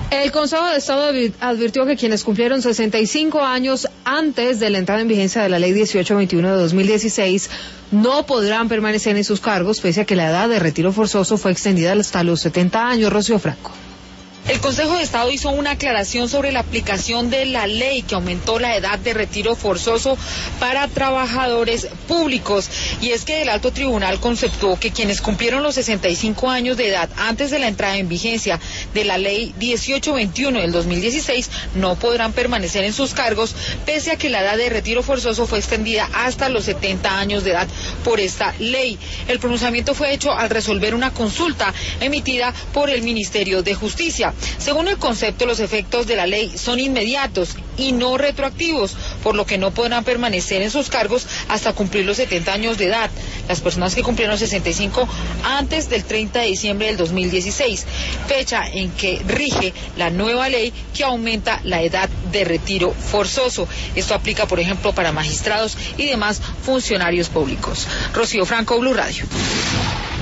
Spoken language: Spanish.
El Consejo de Estado advirtió que quienes cumplieron 65 años antes de la entrada en vigencia de la Ley 1821 de 2016 no podrán permanecer en sus cargos, pese a que la edad de retiro forzoso fue extendida hasta los 70 años. Rocío Franco. El Consejo de Estado hizo una aclaración sobre la aplicación de la ley que aumentó la edad de retiro forzoso para trabajadores públicos. Y es que el Alto Tribunal conceptuó que quienes cumplieron los 65 años de edad antes de la entrada en vigencia de la Ley 1821 del 2016 no podrán permanecer en sus cargos, pese a que la edad de retiro forzoso fue extendida hasta los 70 años de edad por esta ley. El pronunciamiento fue hecho al resolver una consulta emitida por el Ministerio de Justicia. Según el concepto, los efectos de la ley son inmediatos y no retroactivos, por lo que no podrán permanecer en sus cargos hasta cumplir los 70 años de edad. Las personas que cumplieron 65 antes del 30 de diciembre del 2016, fecha en que rige la nueva ley que aumenta la edad de retiro forzoso. Esto aplica, por ejemplo, para magistrados y demás funcionarios públicos. Rocío Franco, Blue Radio.